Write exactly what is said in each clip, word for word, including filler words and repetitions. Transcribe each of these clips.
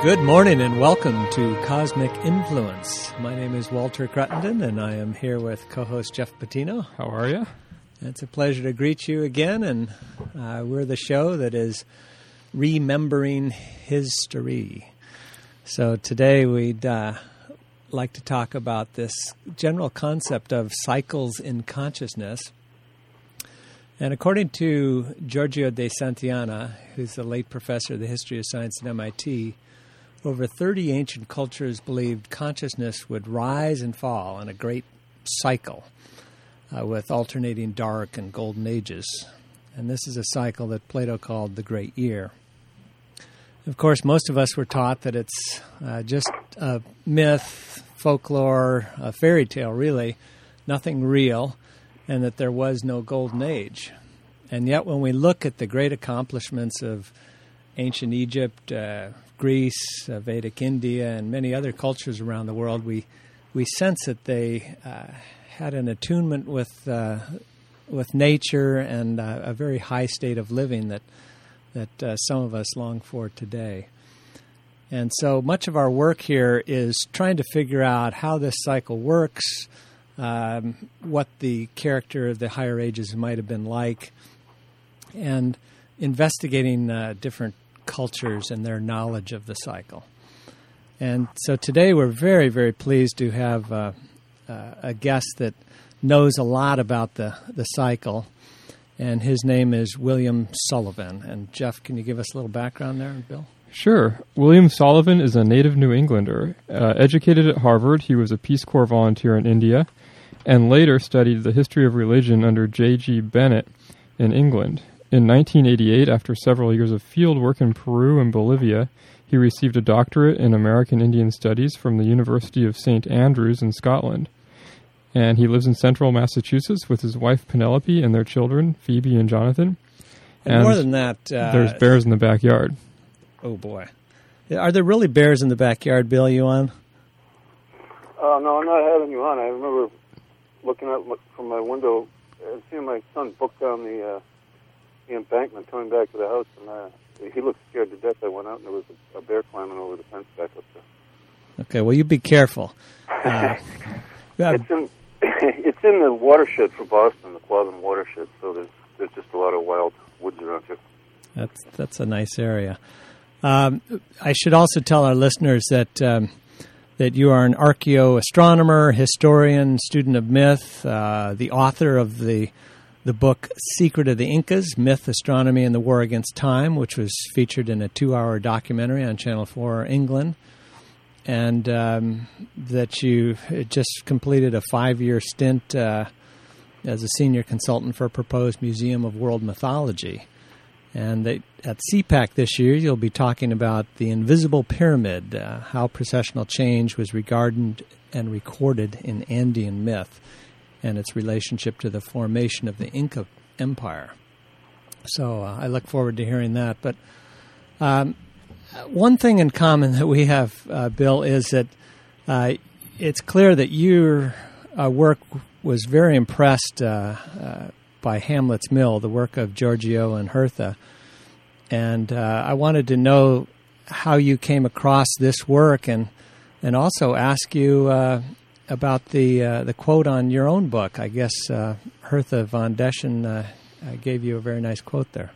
Good morning and welcome to Cosmic Influence. My name is Walter Cruttenden and I am here with co-host Jeff Patino. How are you? It's a pleasure to greet you again, and uh, we're the show that is remembering history. So today we'd uh, like to talk about this general concept of cycles in consciousness. And according to Giorgio de Santayana, who's the late professor of the history of science at M I T, over thirty ancient cultures believed consciousness would rise and fall in a great cycle uh, with alternating dark and golden ages. And this is a cycle that Plato called the Great Year. Of course, most of us were taught that it's uh, just a myth, folklore, a fairy tale, really, nothing real, and that there was no golden age. And yet when we look at the great accomplishments of ancient Egypt, uh, Greece, uh, Vedic India, and many other cultures around the world, we we sense that they uh, had an attunement with uh, with nature and uh, a very high state of living that that uh, some of us long for today. And so much of our work here is trying to figure out how this cycle works, um, what the character of the higher ages might have been like, and investigating uh, different cultures and their knowledge of the cycle. And so today we're very, very pleased to have uh, uh, a guest that knows a lot about the, the cycle, and his name is William Sullivan. And Jeff, can you give us a little background there, Bill? Sure. William Sullivan is a native New Englander. Uh, educated at Harvard, he was a Peace Corps volunteer in India, and later studied the history of religion under J G Bennett in England. In nineteen eighty-eight, after several years of field work in Peru and Bolivia, he received a doctorate in American Indian Studies from the University of Saint Andrews in Scotland. And he lives in central Massachusetts with his wife Penelope and their children, Phoebe and Jonathan. And, and more than that... Uh, there's bears in the backyard. Oh, boy. Are there really bears in the backyard, Bill? You on? Uh, no, I'm not having you on. I remember looking out from my window and seeing my son book down the... Uh, the embankment coming back to the house, and uh, he looked scared to death. I went out, and there was a, a bear climbing over the fence back up there. Okay, well, you be careful. Uh, it's in it's in the watershed for Boston, the Quabbin watershed, so there's there's just a lot of wild woods around here. That's that's a nice area. Um, I should also tell our listeners that um, that you are an archaeoastronomer, historian, student of myth, uh, the author of the The book Secret of the Incas, Myth, Astronomy, and the War Against Time, which was featured in a two-hour documentary on Channel four England, and um, that you just completed a five-year stint uh, as a senior consultant for a proposed Museum of World Mythology. And that at C PAC this year, you'll be talking about the Invisible Pyramid, uh, how precessional change was regarded and recorded in Andean myth, and its relationship to the formation of the Inca Empire. So uh, I look forward to hearing that. But um, one thing in common that we have, uh, Bill, is that uh, it's clear that your uh, work was very impressed uh, uh, by Hamlet's Mill, the work of Giorgio and Hertha. And uh, I wanted to know how you came across this work, and and also ask you uh, about the uh, the quote on your own book. I guess uh, Hertha von Deschen uh, gave you a very nice quote there.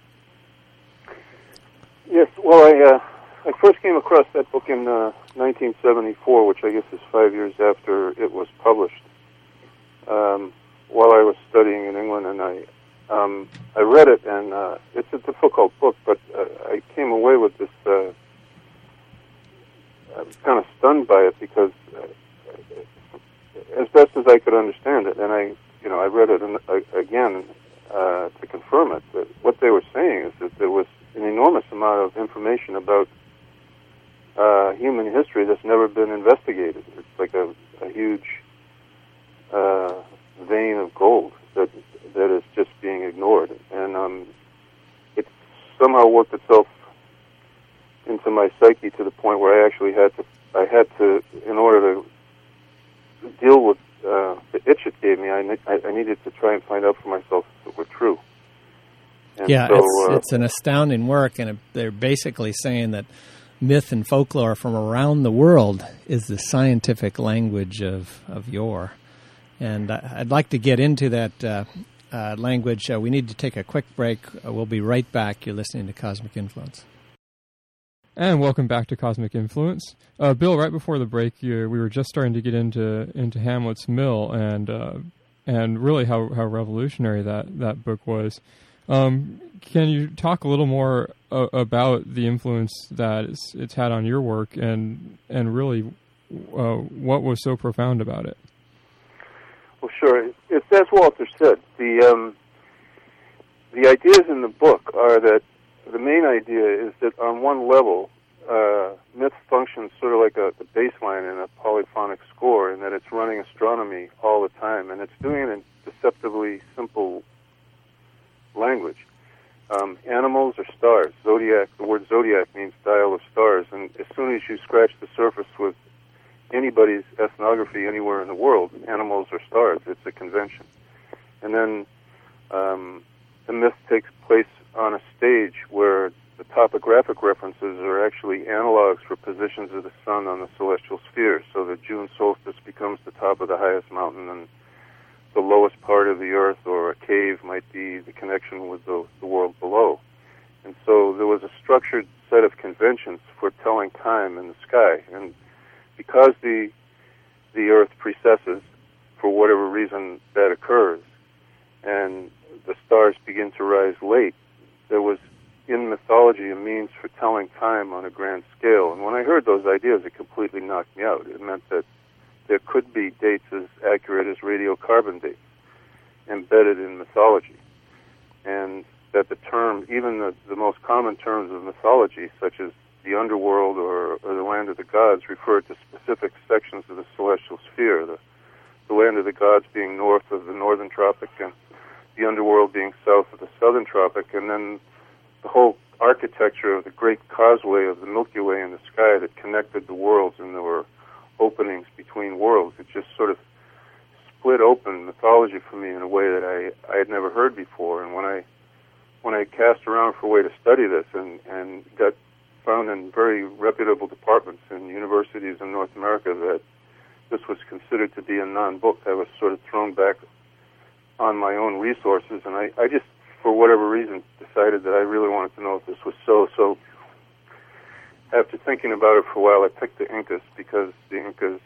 Yes, well, I uh, I first came across that book in uh, nineteen seventy-four, which I guess is five years after it was published, um, while I was studying in England, and I um, I read it, and uh, it's a difficult book, but uh, I came away with this. Uh, I was kind of stunned by it because. Uh, as best as I could understand it, and I, you know, I read it in, uh, again uh, to confirm it. That what they were saying is that there was an enormous amount of information about uh, human history that's never been investigated. It's like a, a huge uh, vein of gold that that is just being ignored, and um, it's somehow worked itself into my psyche to the point where I actually had to, I had to, in order to deal with uh, the itch it gave me, I, ne- I needed to try and find out for myself if it were true. And yeah, so, it's, uh, it's an astounding work, and it, they're basically saying that myth and folklore from around the world is the scientific language of, of yore. And I'd like to get into that uh, uh, language. Uh, we need to take a quick break. Uh, we'll be right back. You're listening to Cosmic Influence. And welcome back to Cosmic Influence. Uh, Bill, right before the break, you, we were just starting to get into into Hamlet's Mill and uh, and really how, how revolutionary that, that book was. Um, can you talk a little more uh, about the influence that it's, it's had on your work and and really uh, what was so profound about it? Well, sure. It's as Walter said. The um, the ideas in the book are that the main idea is that on one level, uh, myth functions sort of like a, a bass line in a polyphonic score, in that it's running astronomy all the time, and it's doing it in deceptively simple language. Um, animals are stars. Zodiac, the word zodiac means dial of stars, and as soon as you scratch the surface with anybody's ethnography anywhere in the world, animals are stars. It's a convention. And then um, the myth takes place on a stage where the topographic references are actually analogs for positions of the sun on the celestial sphere. So the June solstice becomes the top of the highest mountain, and the lowest part of the earth or a cave might be the connection with the, the world below. And so there was a structured set of conventions for telling time in the sky. And because the the earth precesses, for whatever reason that occurs, and the stars begin to rise late, there was in mythology a means for telling time on a grand scale. And when I heard those ideas, it completely knocked me out. It meant that there could be dates as accurate as radiocarbon dates embedded in mythology, and that the term, even the, the most common terms of mythology, such as the underworld or, or the land of the gods, refer to specific sections of the celestial sphere, the, the land of the gods being north of the northern tropic and the underworld being south of the southern tropic, and then the whole architecture of the great causeway of the Milky Way in the sky that connected the worlds, and there were openings between worlds. It just sort of split open mythology for me in a way that I, I had never heard before. And when I when I cast around for a way to study this and, and got found in very reputable departments in universities in North America that this was considered to be a non-book, I was sort of thrown back on my own resources, and I, I just, for whatever reason, decided that I really wanted to know if this was so. So after thinking about it for a while, I picked the Incas because the Incas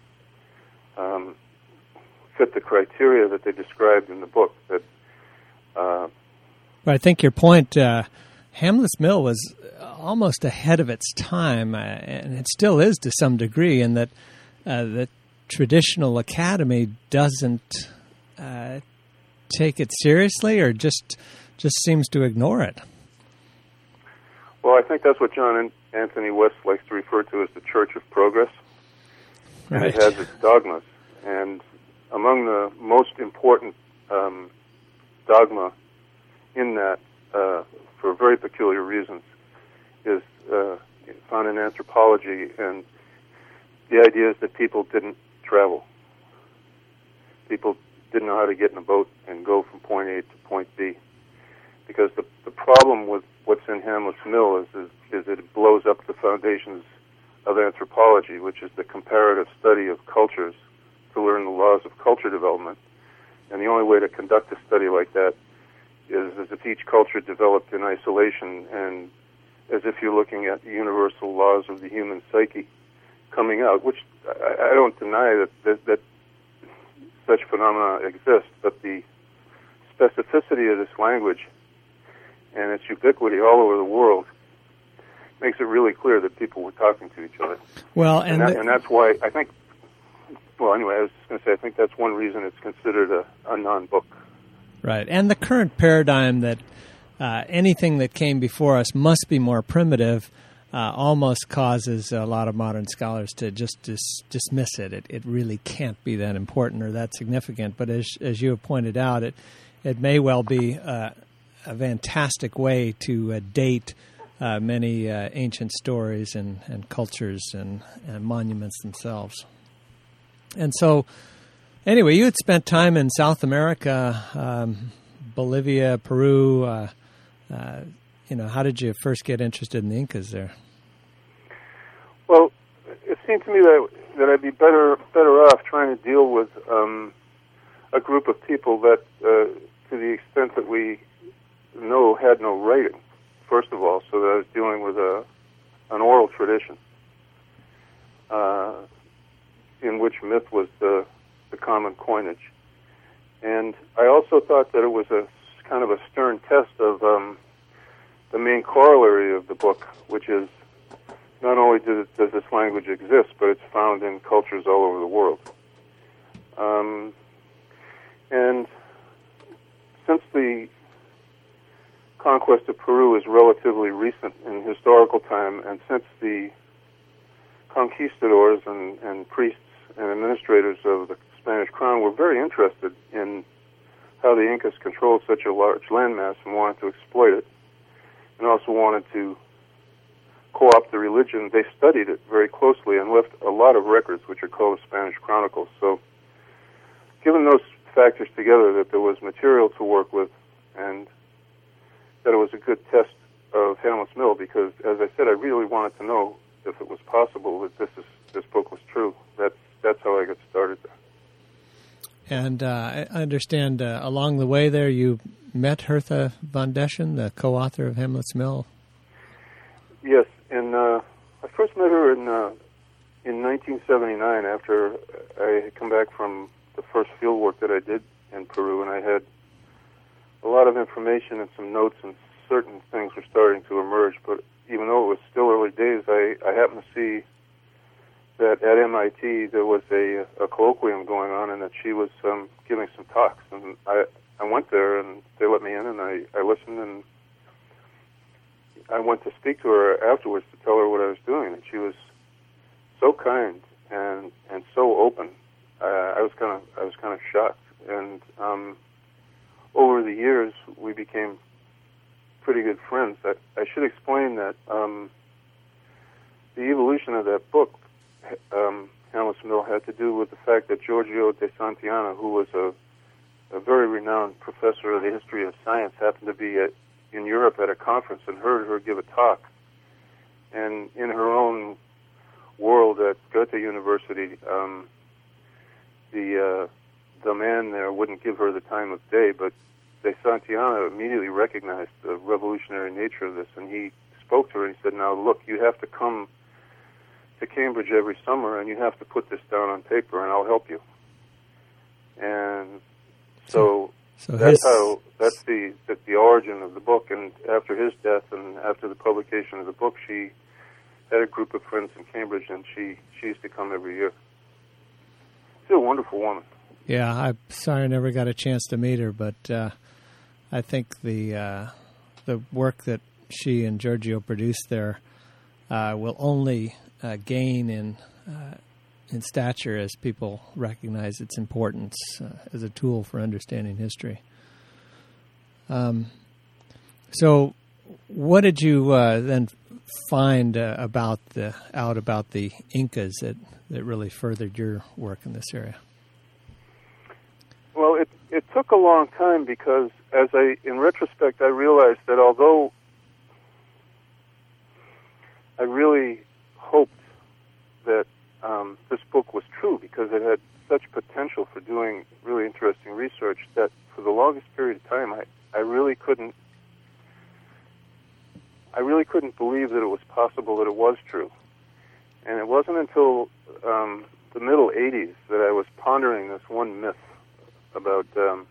um, fit the criteria that they described in the book. That uh, But I think your point, uh, Hamlet's Mill was almost ahead of its time, uh, and it still is to some degree, in that uh, the traditional academy doesn't uh, take it seriously, or just just seems to ignore it. Well, I think that's what John Anthony West likes to refer to as the Church of Progress. And Right. it has its dogmas. And among the most important um, dogma in that, uh, for very peculiar reasons, is uh, found in anthropology, and the idea is that people didn't travel. People didn't know how to get in a boat and go from point A to point B. Because the the problem with what's in Hamlet's Mill is, is, is that it blows up the foundations of anthropology, which is the comparative study of cultures to learn the laws of culture development. And the only way to conduct a study like that is as if each culture developed in isolation, and as if you're looking at the universal laws of the human psyche coming out, which I, I don't deny that, that, that such phenomena exist, but the specificity of this language and its ubiquity all over the world makes it really clear that people were talking to each other. Well, and, and, that, the, and that's why I think, well, anyway, I was just going to say, I think that's one reason it's considered a, a non-book. right, and the current paradigm that uh, anything that came before us must be more primitive uh, almost causes a lot of modern scholars to just dis- dismiss it. it. It really can't be that important or that significant. But as as you have pointed out, it it may well be uh, a fantastic way to uh, date uh, many uh, ancient stories and, and cultures and, and monuments themselves. And so, anyway, you had spent time in South America, um, Bolivia, Peru. Uh, uh, you know, how did you first get interested in the Incas there? Well, it seemed to me that that I'd be better better off trying to deal with um, a group of people that, uh, to the extent that we know, had no writing. First of all, so that I was dealing with a an oral tradition, uh, in which myth was the the common coinage, and I also thought that it was a kind of a stern test of um, the main corollary of the book, which is not only does, does this language exist, but it's found in cultures all over the world. Um, and since the conquest of Peru is relatively recent in historical time, and since the conquistadors and, and priests and administrators of the Spanish crown were very interested in how the Incas controlled such a large landmass and wanted to exploit it, and also wanted to co-opt the religion, they studied it very closely and left a lot of records, which are called the Spanish Chronicles. So, given those factors together, that there was material to work with, and that it was a good test of Hamlet's Mill, because, as I said, I really wanted to know if it was possible that this is this book was true. That's that's how I got started there. And uh, I understand uh, along the way there you met Hertha von Deschen, the co-author of Hamlet's Mill. Yes, and uh, I first met her in uh, in nineteen seventy-nine after I had come back from the first field work that I did in Peru, and I had a lot of information and some notes, and certain things were starting to emerge. But even though it was still early days, I, I happened to see that at M I T there was a, a colloquium going on, and that she was um, giving some talks. And I, I went there, and they let me in, and I, I listened, and I went to speak to her afterwards to tell her what I was doing, and she was so kind and and so open. Uh, I was kind of I was kind of shocked, and um, over the years we became pretty good friends. I, I should explain that um, the evolution of that book, um, Hamlet's Mill, had to do with the fact that Giorgio de Santillana, who was a, a very renowned professor of the history of science, happened to be at, in Europe at a conference and heard her give a talk. And in her own world at Goethe University, um, the uh, the man there wouldn't give her the time of day, but de Santillana immediately recognized the revolutionary nature of this, and he spoke to her and he said, "Now look, you have to come to Cambridge every summer, and you have to put this down on paper, and I'll help you." And so, so that's his... how that's the, the the origin of the book. And after his death, and after the publication of the book, she had a group of friends in Cambridge, and she she used to come every year. She's a wonderful woman. Yeah, I'm sorry I never got a chance to meet her, but uh, I think the uh, the work that she and Giorgio produced there uh, will only uh, gain in uh, in stature as people recognize its importance uh, as a tool for understanding history. Um, so, what did you uh, then find uh, about the out about the Incas that, that really furthered your work in this area? Well, it it took a long time because, as I, in retrospect, I realized that although I really hoped that um, this book was true because it had such potential for doing really interesting research, that for the longest period of time, I, I really couldn't I really couldn't believe that it was possible that it was true. And it wasn't until um, the middle eighties that I was pondering this one myth about um,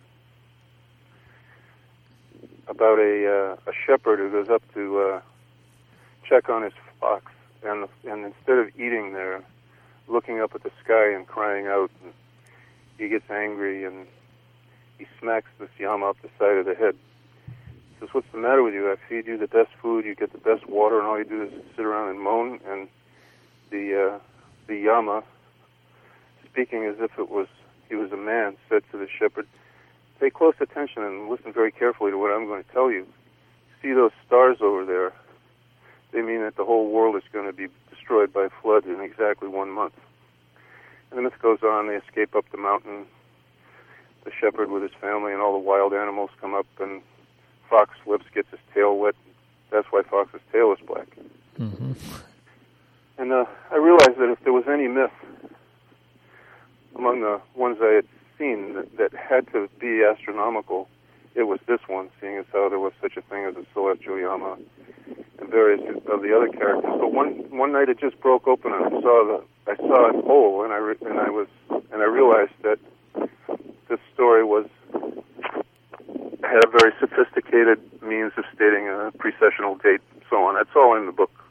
about a uh, a shepherd who goes up to uh, check on his flocks, and and instead of eating there, looking up at the sky and crying out, and he gets angry and he smacks this llama up the side of the head. He says, "What's the matter with you? I feed you the best food, you get the best water, and all you do is sit around and moan." And the uh, the llama, speaking as if it was he was a man, said to the shepherd, "Pay close attention and listen very carefully to what I'm going to tell you. See those stars over there? They mean that the whole world is going to be destroyed by flood in exactly one month." And the myth goes on. They escape up the mountain, the shepherd with his family, and all the wild animals come up, and Fox slips, gets his tail wet. That's why Fox's tail is black. Mm-hmm. and uh, I realized that if there was any myth among the ones I had seen that, that had to be astronomical, it was this one, seeing as how there was such a thing as a celestial Yama and various of the other characters. But one one night it just broke open, and I saw the I saw it whole, and I re, and I was and I realized that this story was had a very sophisticated means of stating a precessional date, and so on. That's all in the book.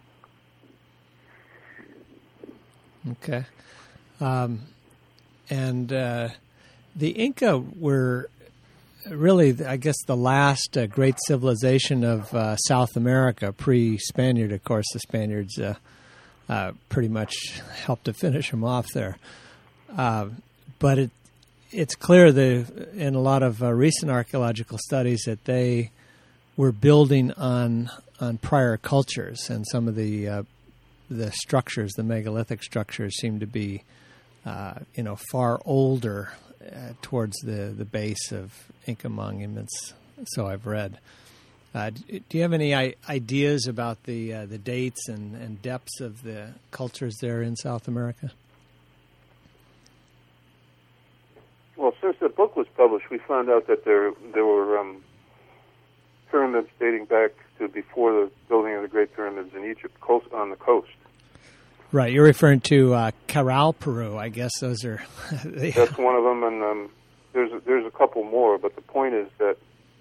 Okay, um, and uh, the Inca were really, I guess, the last uh, great civilization of uh, South America, pre-Spaniard. Of course, the Spaniards uh, uh, pretty much helped to finish them off there. Uh, but it, it's clear that in a lot of uh, recent archaeological studies that they were building on on prior cultures, and some of the uh, the structures, the megalithic structures, seem to be uh, you know far older uh, towards the, the base of Inca monuments. So I've read. Uh, do you have any I- ideas about the uh, the dates and, and depths of the cultures there in South America? Well, since the book was published, we found out that there there were um, pyramids dating back to before the building of the Great Pyramids in Egypt, coast, on the coast. Right, you're referring to uh, Caral, Peru. I guess those are. they, That's one of them, and um, there's a, there's a couple more. But the point is that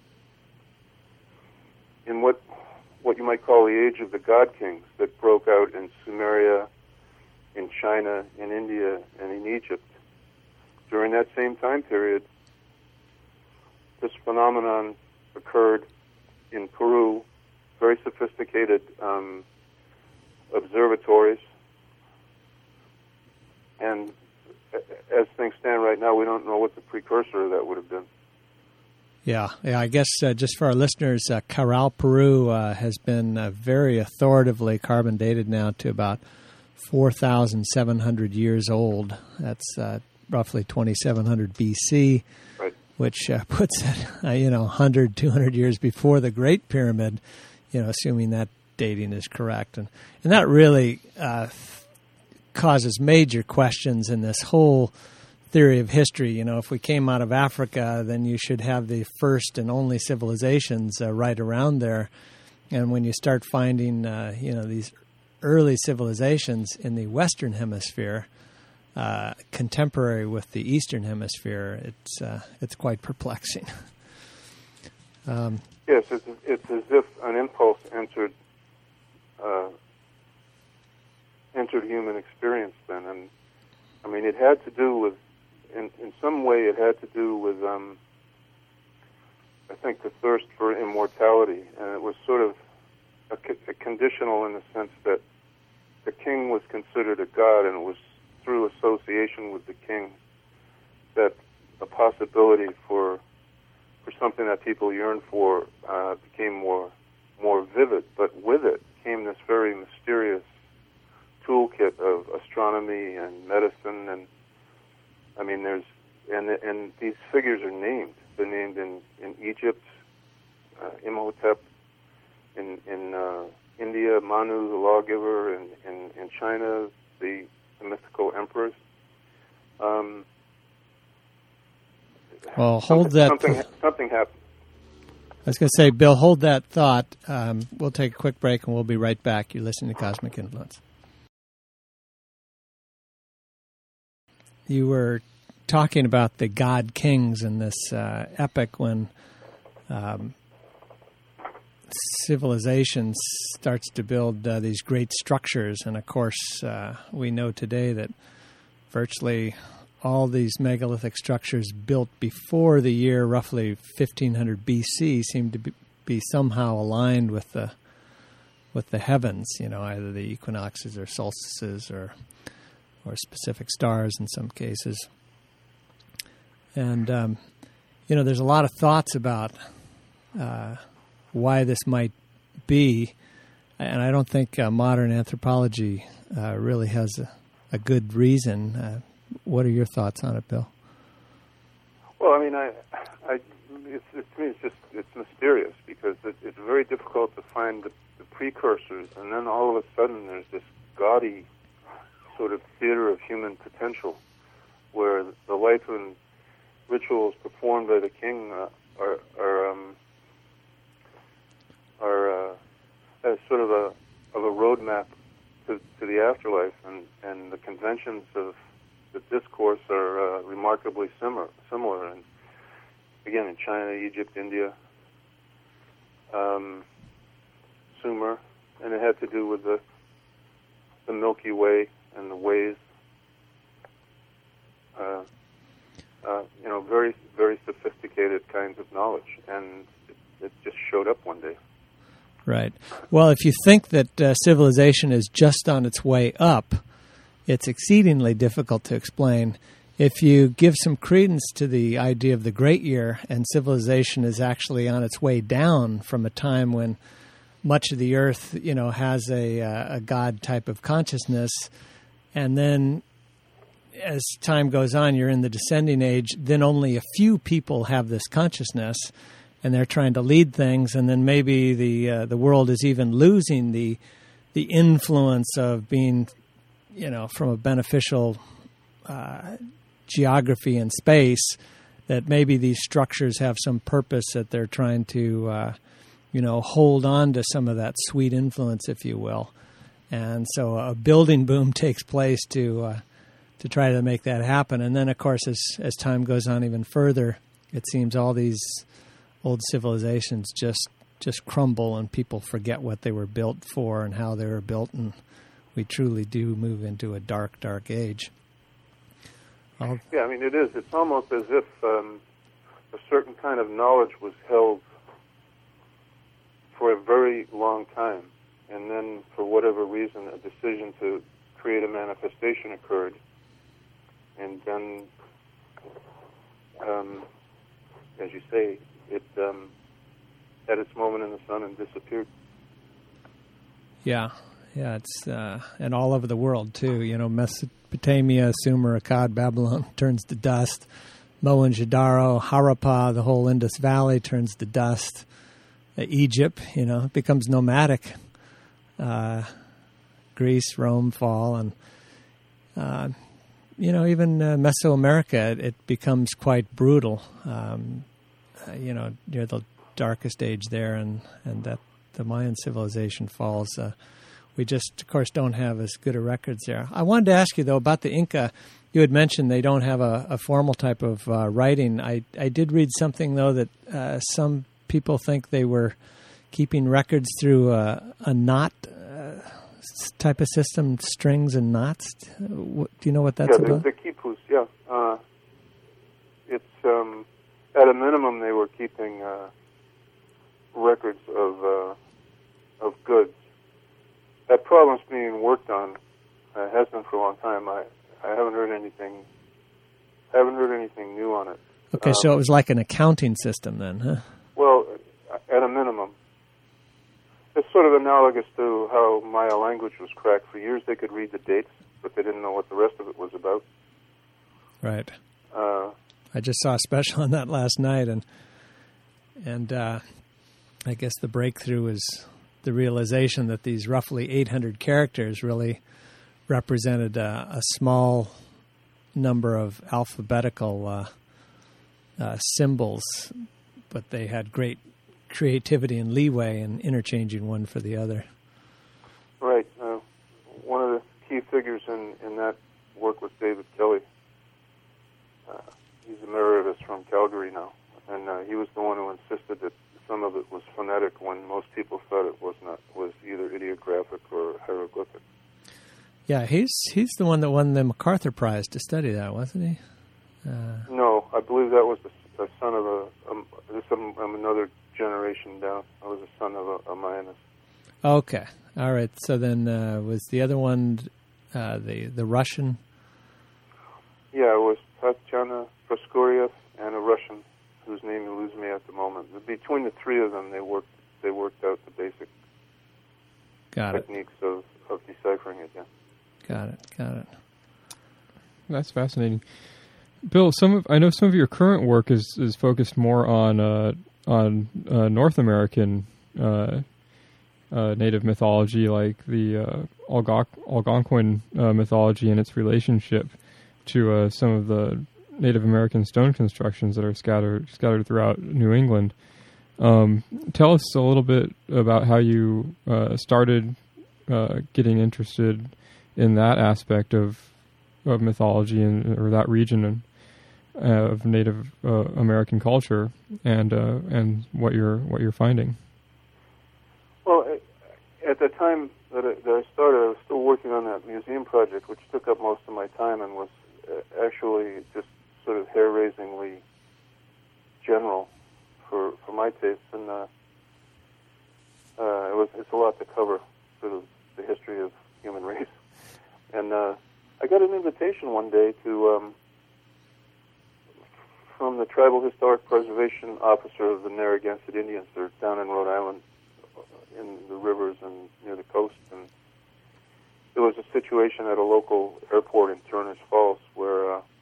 in what what you might call the age of the God Kings that broke out in Sumeria, in China, in India, and in Egypt, during that same time period, this phenomenon occurred in Peru. Very sophisticated um, observatories. And as things stand right now, we don't know what the precursor of that would have been. Yeah, yeah. I guess uh, just for our listeners, uh, Caral, Peru uh, has been uh, very authoritatively carbon dated now to about four thousand seven hundred years old. That's uh, roughly twenty-seven hundred B C, right. Which uh, puts it, uh, you know, one hundred, two hundred years before the Great Pyramid, you know, assuming that dating is correct. And, and that really uh, causes major questions in this whole theory of history. You know, if we came out of Africa, then you should have the first and only civilizations uh, right around there. And when you start finding, uh, you know, these early civilizations in the Western Hemisphere, uh, contemporary with the Eastern Hemisphere, it's uh, it's quite perplexing. um, yes, it's, it's as if an impulse entered uh, entered human experience then, and I mean, it had to do with, in in some way, it had to do with, um, I think, the thirst for immortality, and it was sort of a, a conditional in the sense that the king was considered a god, and it was through association with the king that a possibility for for something that people yearned for uh, became more more vivid. But with it came this very mysterious toolkit of astronomy and medicine, and I mean, there's and and these figures are named. They're named in in Egypt, uh, Imhotep, in in uh, India, Manu, the lawgiver, and in, in China, the, the mythical emperors. Um, well, hold something, that. Something, something happened. I was going to say, Bill, hold that thought. Um, we'll take a quick break, and we'll be right back. You're listening to Cosmic Influence. You were talking about the God Kings in this uh, epic when um, civilization starts to build uh, these great structures. And, of course, uh, we know today that virtually all these megalithic structures built before the year roughly fifteen hundred B C seem to be, be somehow aligned with the with the heavens, you know, either the equinoxes or solstices or or specific stars in some cases. And, um, you know, there's a lot of thoughts about uh, why this might be, and I don't think uh, modern anthropology uh, really has a, a good reason. Uh, what are your thoughts on it, Bill? Well, I mean, I, I, it's, it's, to me, it's just, it's mysterious because it, it's very difficult to find the, the precursors, and then all of a sudden there's this gaudy sort of theater of human potential, where the life and rituals performed by the king uh, are are um, are uh, as sort of a of a roadmap to, to the afterlife, and, and the conventions of the discourse are uh, remarkably similar. Similar, and again in China, Egypt, India, um, Sumer, and it had to do with the the Milky Way and the ways. Uh, uh, you know, very very sophisticated kinds of knowledge, and it, it just showed up one day. Right. Well, if you think that uh, civilization is just on its way up, it's exceedingly difficult to explain. If you give some credence to the idea of the Great Year, and civilization is actually on its way down from a time when much of the Earth, you know, has a, uh, a God type of consciousness, and then as time goes on, you're in the descending age, then only a few people have this consciousness, and they're trying to lead things, and then maybe the uh, the world is even losing the the influence of being, you know, from a beneficial uh, geography and space, that maybe these structures have some purpose, that they're trying to, uh, you know, hold on to some of that sweet influence, if you will. And so a building boom takes place to uh, to try to make that happen. And then, of course, as as time goes on even further, it seems all these old civilizations just just crumble, and people forget what they were built for and how they were built, and we truly do move into a dark, dark age. I'll... Yeah, I mean, it is. It's almost as if um, a certain kind of knowledge was held for a very long time, and then, for whatever reason, a decision to create a manifestation occurred, and then, um, as you say, it um, had its moment in the sun and disappeared. Yeah, yeah, it's uh, and all over the world too. You know, Mesopotamia, Sumer, Akkad, Babylon turns to dust. Mohenjo-daro, Harappa, the whole Indus Valley turns to dust. Uh, Egypt, you know, becomes nomadic. Uh, Greece, Rome fall, and uh, you know, even uh, Mesoamerica, it, it becomes quite brutal. Um, uh, you know, near the darkest age there, and, and that the Mayan civilization falls. Uh, we just, of course, don't have as good a records there. I wanted to ask you, though, about the Inca. You had mentioned they don't have a, a formal type of uh, writing. I, I did read something, though, that uh, some people think they were keeping records through a, a knot uh, type of system, strings and knots. What, do you know what that's yeah, about? Yeah, the, the quipus, yeah. Uh, it's, um, at a minimum, they were keeping uh, records of uh, of goods. That problem's being worked on. Uh, has been for a long time. I, I haven't heard anything. Haven't heard anything new on it. Okay, um, so it was like an accounting system then, huh? Well, at a minimum. It's sort of analogous to how Maya language was cracked. For years they could read the dates, but they didn't know what the rest of it was about. Right. Uh, I just saw a special on that last night, and and uh, I guess the breakthrough is the realization that these roughly eight hundred characters really represented a, a small number of alphabetical uh, uh, symbols, but they had great creativity and leeway in interchanging one for the other. Right. Uh, one of the key figures in, in that work was David Kelly. Uh, he's emeritus from Calgary now, and uh, he was the one who insisted that some of it was phonetic when most people thought it was not, was either ideographic or hieroglyphic. Yeah, he's he's the one that won the MacArthur Prize to study that, wasn't he? Uh, no, I believe that was the, the son of a, um, some, um, another generation down. I was a son of a, a Mayanist. Okay, all right. So then, uh, was the other one uh, the the Russian? Yeah, it was Tatyana Proskoriev and a Russian whose name eludes me at the moment. Between the three of them, they worked they worked out the basic Got techniques it. of, of deciphering it. Yeah. Got it. Got it. That's fascinating, Bill. Some of I know some of your current work is, is focused more on uh, on uh, North American uh, uh, native mythology, like the uh, Algonquin, Algonquin uh, mythology and its relationship to uh, some of the Native American stone constructions that are scattered scattered throughout New England. Um, tell us a little bit about how you uh, started uh, getting interested in that aspect of of mythology and or that region and, uh, of Native uh, American culture, and uh, and what you're what you're finding. Well, at the time that I, that I started, I was still working on that museum project, which took up most of my time and was uh, actually just sort of hair-raisingly general for for my tastes, and uh, uh, it was it's a lot to cover, sort of the history of human race. And uh, I got an invitation one day to um, from the Tribal Historic Preservation Officer of the Narragansett Indians. They're down in Rhode Island, in the rivers and near the coast, and there was a situation at a local airport in Turner's Falls where. Uh,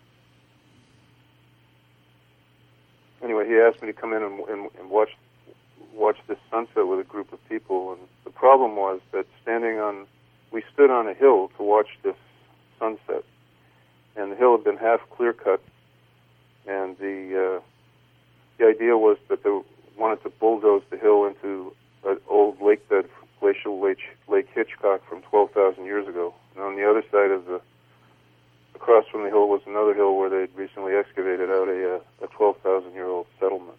Anyway, he asked me to come in and, and, and watch watch this sunset with a group of people. And the problem was that standing on, we stood on a hill to watch this sunset, and the hill had been half clear cut. And the uh, the idea was that they wanted to bulldoze the hill into an old lake bed, glacial Lake, Lake Hitchcock from twelve thousand years ago. And on the other side of the across from the hill was another hill where they'd recently excavated out a, a twelve thousand year old settlement.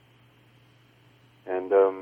And um,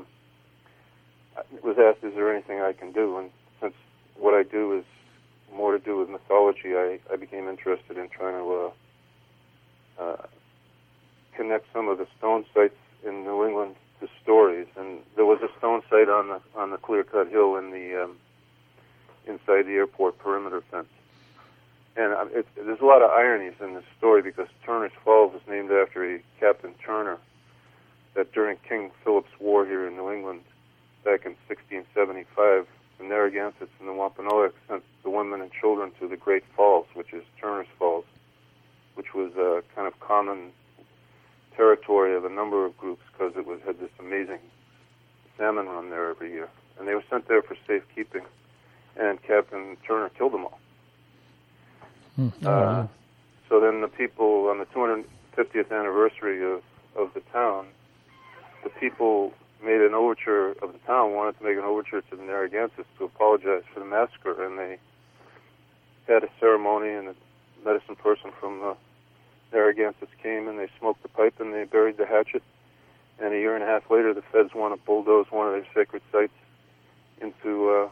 I was asked, is there anything I can do? And since what I do is more to do with mythology, I, I became interested in trying to uh, uh, connect some of the stone sites in New England to stories. And there was a stone site on the on the clear-cut hill in the um, inside the airport perimeter fence. And it, there's a lot of ironies in this story because Turner's Falls is named after a Captain Turner that during King Philip's War here in New England back in sixteen seventy-five, the Narragansetts and the Wampanoag sent the women and children to the Great Falls, which is Turner's Falls, which was a kind of common territory of a number of groups because it was had this amazing salmon run there every year. And they were sent there for safekeeping, and Captain Turner killed them all. Hmm. Oh, uh, wow. So then the people, on the two hundred fiftieth anniversary of, of the town, the people made an overture of the town, wanted to make an overture to the Narragansetts to apologize for the massacre, and they had a ceremony, and a medicine person from the Narragansetts came, and they smoked the pipe, and they buried the hatchet, and a year and a half later, the feds want to bulldoze one of their sacred sites into, uh,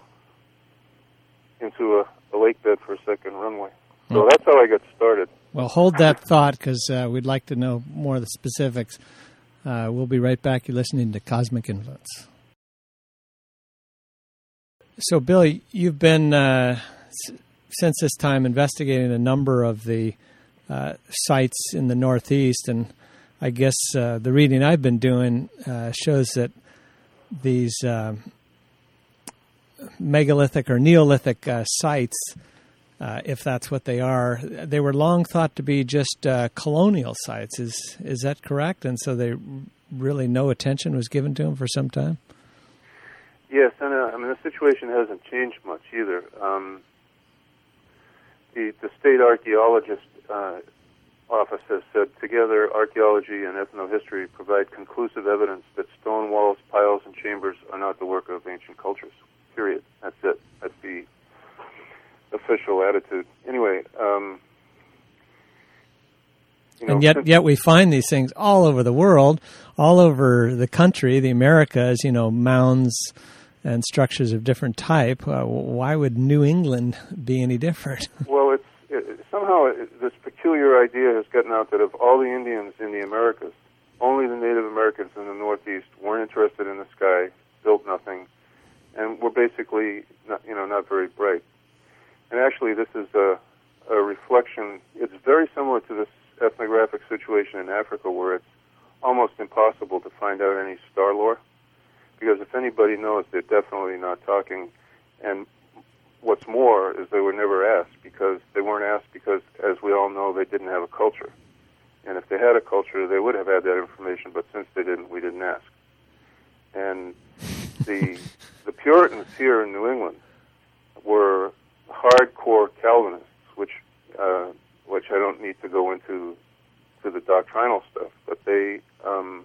into a, a lake bed for a second runway. So that's how I got started. Well, hold that thought because uh, we'd like to know more of the specifics. Uh, we'll be right back. You're listening to Cosmic Influence. So, Bill, you've been, uh, s- since this time, investigating a number of the uh, sites in the Northeast, and I guess uh, the reading I've been doing uh, shows that these uh, megalithic or Neolithic uh, sites, Uh, if that's what they are, they were long thought to be just uh, colonial sites. Is is that correct? And so they really no attention was given to them for some time? Yes, and uh, I mean the situation hasn't changed much either. Um, the the state archaeologist uh, office has said together archaeology and ethnohistory provide conclusive evidence that stone walls, piles, and chambers are not the work of ancient cultures. Period. That's it. That's the official attitude. Anyway, um, you know, and yet, yet we find these things all over the world, all over the country, the Americas. You know, mounds and structures of different type. Uh, why would New England be any different? Well, it's it, somehow it, this peculiar idea has gotten out that of all the Indians in the Americas, only the Native Americans in the Northeast weren't interested in the sky, built nothing, and were basically not, you know, not very bright. And actually, this is a, a reflection. It's very similar to this ethnographic situation in Africa where it's almost impossible to find out any star lore. Because if anybody knows, they're definitely not talking. And what's more is they were never asked because they weren't asked because, as we all know, they didn't have a culture. And if they had a culture, they would have had that information. But since they didn't, we didn't ask. And the the Puritans here in New England were hardcore Calvinists, which uh, which I don't need to go into to the doctrinal stuff, but they um,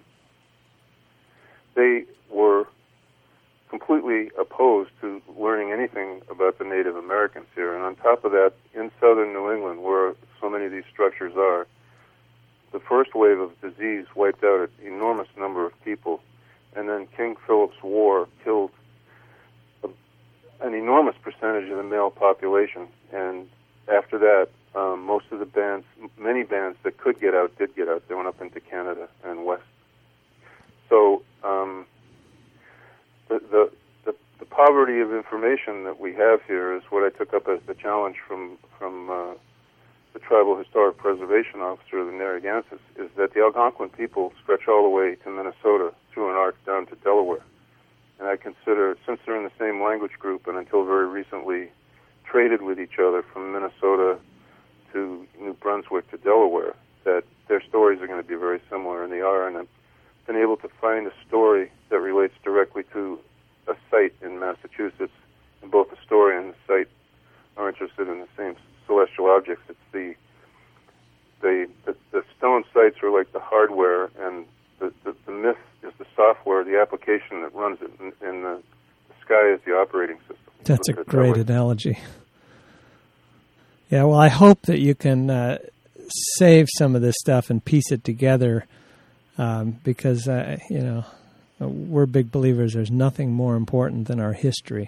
they were completely opposed to learning anything about the Native Americans here. And on top of that, in southern New England, where so many of these structures are, the first wave of disease wiped out an enormous number of people, and then King Philip's War killed a, an enormous percentage of the male population. And after that, um, most of the bands, many bands that could get out, did get out. They went up into Canada and west. So um, the, the the the poverty of information that we have here is what I took up as the challenge from from uh, the Tribal Historic Preservation Officer of the Narragansett, is that the Algonquin people stretch all the way to Minnesota through an arc down to Delaware. And I consider, since they're in the same language group and until very recently traded with each other from Minnesota to New Brunswick to Delaware, that their stories are going to be very similar, and they are. And I've been able to find a story that relates directly to a site in Massachusetts, and both the story and the site are interested in the same celestial objects. It's the the the, the stone sites are like the hardware, and the, the, the myth is the software, the application that runs it, and, and the, the sky is the operating system. That's so a great analogy. Yeah, well, I hope that you can uh, save some of this stuff and piece it together, um, because, uh, you know, we're big believers there's nothing more important than our history.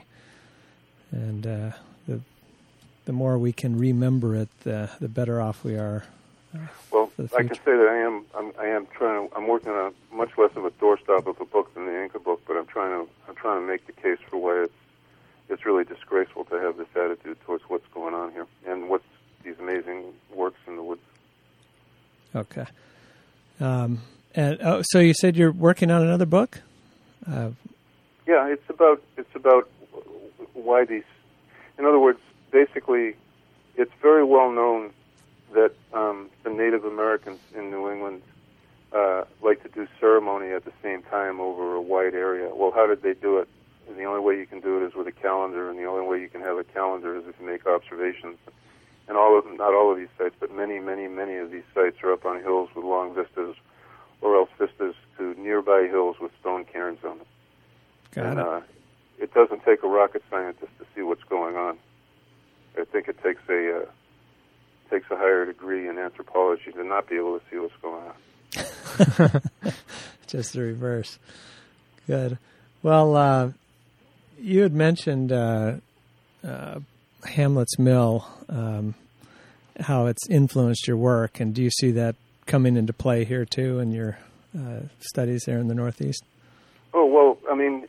And uh, the the more we can remember it, the, the better off we are. Uh, well, I can say that I am I'm, I am trying to, I'm working on a much less of a doorstop of a book than the Inca book, but I'm trying to I'm trying to make the case for why it's it's really disgraceful to have this attitude towards what's going on here and what's these amazing works in the woods. Okay. Um, and oh, so you said you're working on another book? Uh, yeah, it's about it's about why these. In other words, basically, it's very well known that um, the Native Americans in New England uh, like to do ceremony at the same time over a wide area. Well, how did they do it? And the only way you can do it is with a calendar, and the only way you can have a calendar is if you make observations. And all of not all of these sites, but many, many, many of these sites are up on hills with long vistas, or else vistas to nearby hills with stone cairns on them. Got and, it. Uh, it doesn't take a rocket scientist to see what's going on. I think it takes a uh, takes a higher degree in anthropology to not be able to see what's going on. Just the reverse. Good. Well, uh, you had mentioned uh, uh, Hamlet's Mill, um, how it's influenced your work, and do you see that coming into play here too in your uh, studies there in the Northeast? Oh, well, I mean,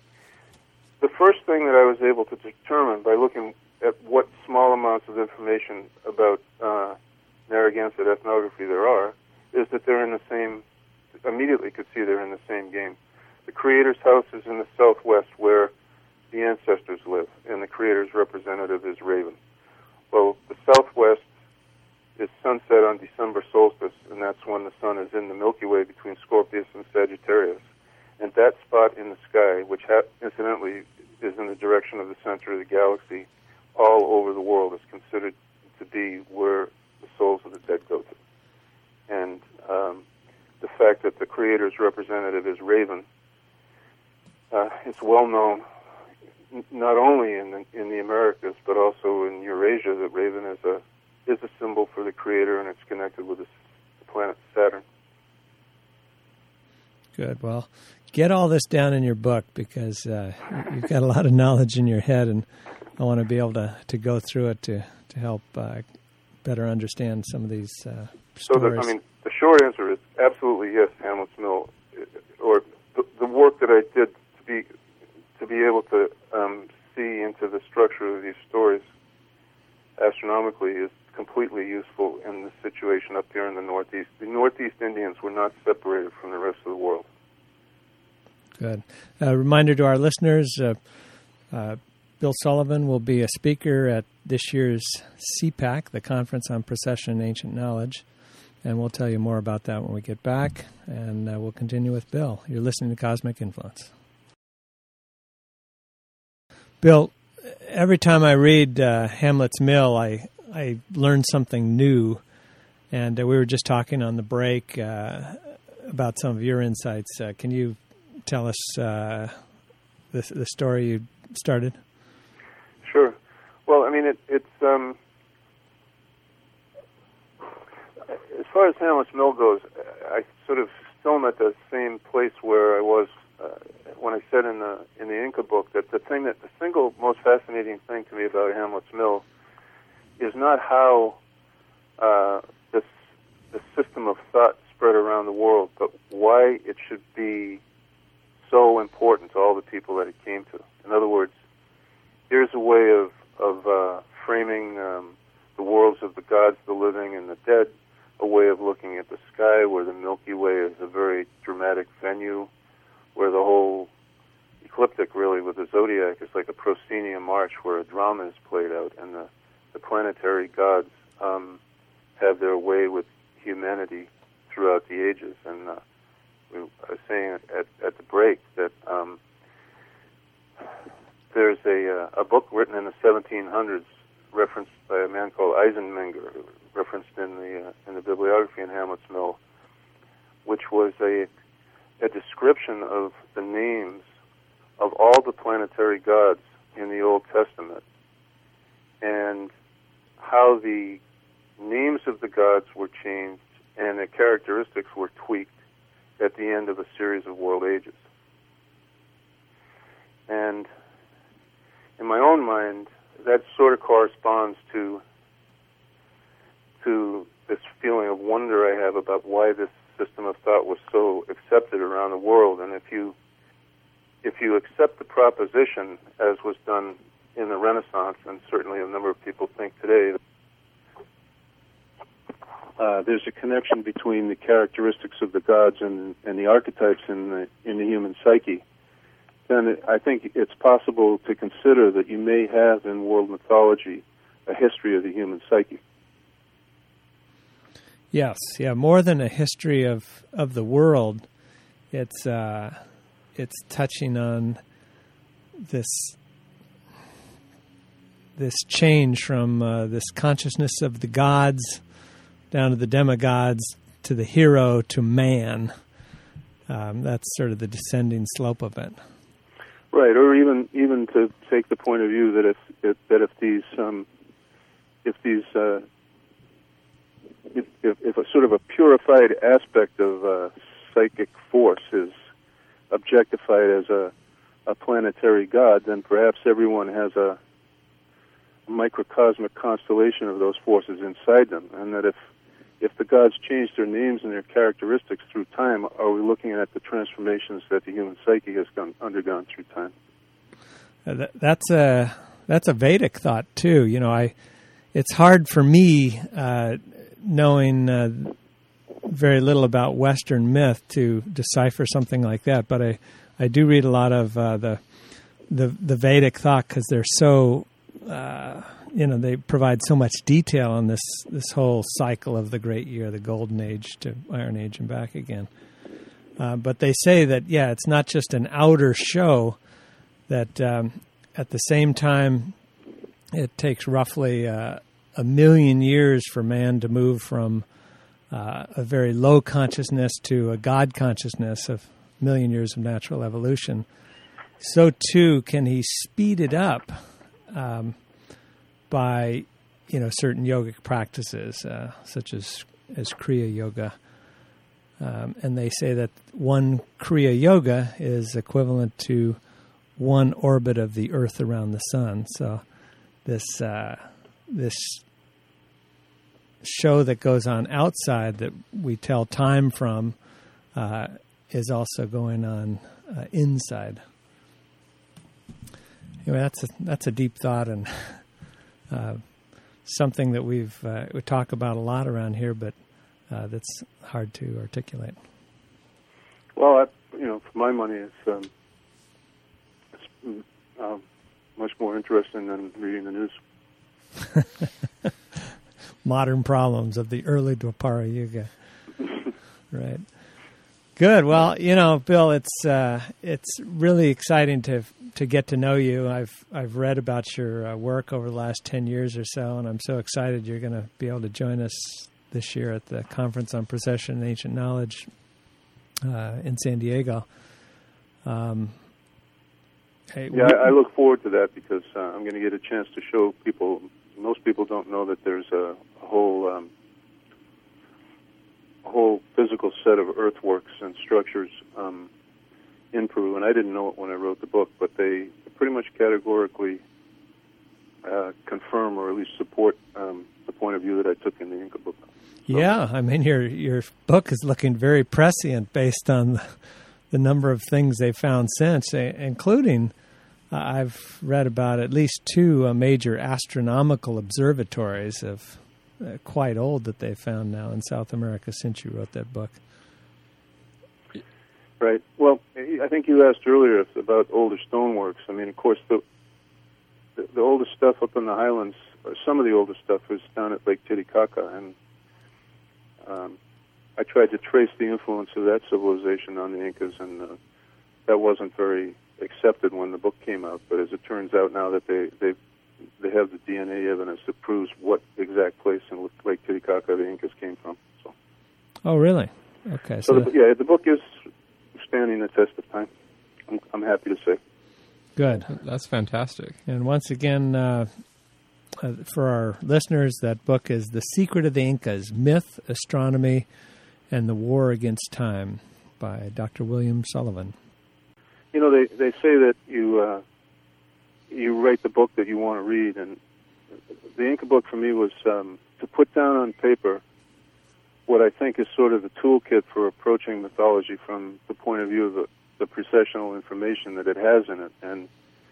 the first thing that I was able to determine by looking at what small amounts of information about uh, Narragansett ethnography there are is that they're in the same, immediately could see they're in the same game. The Creator's house is in the southwest where the ancestors live, and the Creator's representative is Raven. Well, the southwest is sunset on December solstice, and that's when the sun is in the Milky Way between Scorpius and Sagittarius. And that spot in the sky, which ha- incidentally is in the direction of the center of the galaxy, all over the world is considered to be where the souls of the dead go to. And um, the fact that the Creator's representative is Raven, uh, it's well known, n- not only in the, in the Americas, but also in Eurasia, that Raven is a is a symbol for the Creator, and it's connected with the, the planet Saturn. Good. Well, get all this down in your book, because uh, you've got a lot of knowledge in your head, and I want to be able to, to go through it to, to help uh, better understand some of these uh, so stories. So, I mean, the short answer is absolutely yes, Hamlet's Mill, or the, the work that I did to be to be able to um, see into the structure of these stories astronomically is completely useful in the situation up here in the Northeast. The Northeast Indians were not separated from the rest of the world. Good. A reminder to our listeners, uh, uh, Bill Sullivan will be a speaker at this year's C PAC, the Conference on Precession and Ancient Knowledge, and we'll tell you more about that when we get back, and uh, we'll continue with Bill. You're listening to Cosmic Influence. Bill, every time I read uh, Hamlet's Mill, I I learn something new, and uh, we were just talking on the break uh, about some of your insights. Uh, can you tell us uh, the the story you started? Sure. Well, I mean, it, it's um, as far as Hamlet's Mill goes, I sort of still am at the same place where I was uh, when I said in the in the Inca book that the thing that the single most fascinating thing to me about Hamlet's Mill is not how uh, this this system of thought spread around the world, but why it should be so important to all the people that it came to. In other words, here's a way of of uh, framing um, the worlds of the gods, the living, and the dead. A way of looking at the sky, where the Milky Way is a very dramatic venue, where the whole ecliptic, really, with the zodiac, is like a proscenium march where a drama is played out, and the, the planetary gods um, have their way with humanity throughout the ages. And uh, we, I was saying at, at the break that um, there's a, uh, a book written in the seventeen hundreds, referenced by a man called Eisenmenger, referenced in the uh, in the bibliography in Hamlet's Mill, which was a a description of the names of all the planetary gods in the Old Testament, and how the names of the gods were changed and their characteristics were tweaked at the end of a series of world ages. And in my own mind, that sort of corresponds to to this feeling of wonder I have about why this system of thought was so accepted around the world. And if you if you accept the proposition, as was done in the Renaissance, and certainly a number of people think today, uh, there's a connection between the characteristics of the gods and, and the archetypes in the in the human psyche, then it, I think it's possible to consider that you may have in world mythology a history of the human psyche. Yes, yeah, more than a history of, of the world, it's uh, it's touching on this this change from uh, this consciousness of the gods down to the demigods to the hero to man. Um, that's sort of the descending slope of it. Right, or even even to take the point of view that if, if that if these um, if these uh, If, if, if a sort of a purified aspect of uh, psychic force is objectified as a, a planetary god, then perhaps everyone has a microcosmic constellation of those forces inside them, and that if if the gods change their names and their characteristics through time, are we looking at the transformations that the human psyche has gone, undergone through time? Uh, that, that's a that's a Vedic thought too. You know, I it's hard for me. Uh, knowing uh, very little about Western myth to decipher something like that, but I, I do read a lot of uh, the, the the Vedic thought because they're so uh, you know they provide so much detail on this this whole cycle of the Great Year, the Golden Age to Iron Age and back again. Uh, but they say that yeah, it's not just an outer show. That um, at the same time, it takes roughly Uh, a million years for man to move from uh, a very low consciousness to a God consciousness of a million years of natural evolution. So too can he speed it up um, by, you know, certain yogic practices uh, such as as Kriya Yoga. Um, and they say that one Kriya Yoga is equivalent to one orbit of the Earth around the sun. So this uh, this show that goes on outside that we tell time from uh, is also going on uh, inside. Anyway, that's a, that's a deep thought and uh, something that we've uh, we talk about a lot around here, but uh, that's hard to articulate. Well, I, you know, for my money, it's, um, it's um, much more interesting than reading the news. Modern problems of the early Dwapara Yuga. Right. Good. Well, you know, Bill, it's uh, it's really exciting to to get to know you. I've I've read about your uh, work over the last ten years or so, and I'm so excited you're going to be able to join us this year at the Conference on Precession and Ancient Knowledge uh, in San Diego. Um, hey, yeah, I, I look forward to that because uh, I'm going to get a chance to show people. Most people don't know that there's a, a whole um, a whole physical set of earthworks and structures um, in Peru, and I didn't know it when I wrote the book, but they pretty much categorically uh, confirm or at least support um, the point of view that I took in the Inca book. So, yeah, I mean, your your book is looking very prescient based on the, the number of things they've found since, including, uh, I've read about at least two uh, major astronomical observatories of uh, quite old that they've found now in South America since you wrote that book. Right. Well, I think you asked earlier about older stoneworks. I mean, of course, the, the the oldest stuff up in the highlands, or some of the oldest stuff, is down at Lake Titicaca, and um, I tried to trace the influence of that civilization on the Incas, and uh, that wasn't very accepted when the book came out. But as it turns out now that they they they have the D N A evidence that proves what exact place in Lake Titicaca the Incas came from. So. Oh, really? Okay. So, so the, yeah, the book is standing the test of time. I'm, I'm happy to say. Good. That's fantastic. And once again, uh, uh, for our listeners, that book is The Secret of the Incas, Myth, Astronomy, and the War Against Time by Doctor William Sullivan. You know, they, they say that you uh, you write the book that you want to read, and the Inca book for me was um, to put down on paper what I think is sort of the toolkit for approaching mythology from the point of view of the, the precessional information that it has in it. And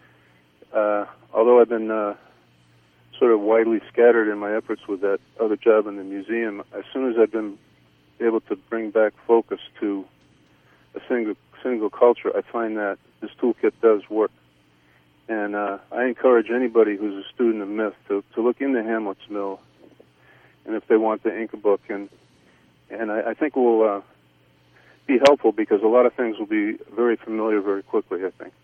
uh, although I've been uh, sort of widely scattered in my efforts with that other job in the museum, as soon as I've been able to bring back focus to a single single culture, I find that this toolkit does work. And uh, I encourage anybody who's a student of myth to, to look into Hamlet's Mill, and if they want the Inca book, and And I, I think it will uh, be helpful because a lot of things will be very familiar very quickly, I think.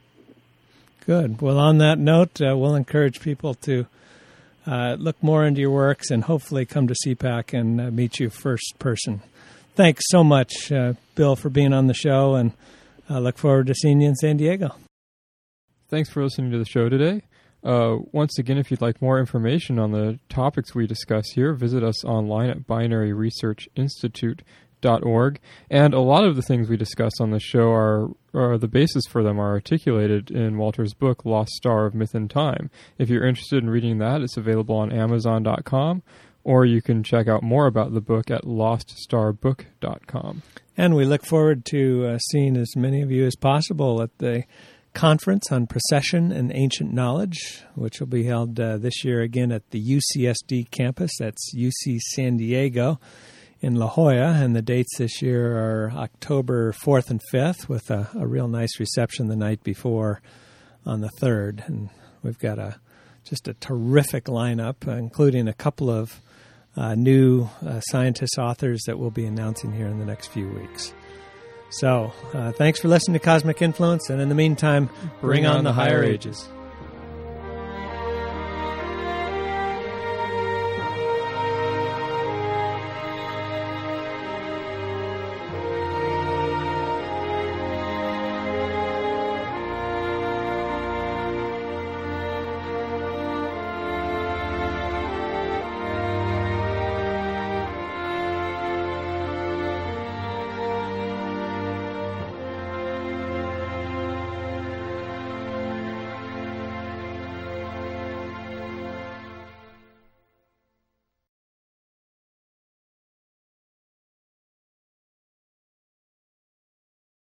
Good. Well, on that note, uh, we'll encourage people to uh, look more into your works and hopefully come to C PAC and uh, meet you first person. Thanks so much, uh, Bill, for being on the show, and I look forward to seeing you in San Diego. Thanks for listening to the show today. Uh, once again, if you'd like more information on the topics we discuss here, visit us online at binary research institute dot org. And a lot of the things we discuss on the show are, are the basis for them are articulated in Walter's book, Lost Star of Myth and Time. If you're interested in reading that, it's available on amazon dot com, or you can check out more about the book at lost star book dot com. And we look forward to uh, seeing as many of you as possible at the Conference on Precession and Ancient Knowledge, which will be held uh, this year again at the U C S D campus. That's U C San Diego in La Jolla, and the dates this year are October fourth and fifth, with a, a real nice reception the night before on the third. And we've got a just a terrific lineup, uh, including a couple of uh, new uh, scientist authors that we'll be announcing here in the next few weeks. So, uh, thanks for listening to Cosmic Influence, and in the meantime, bring, bring on, on the higher ages. ages.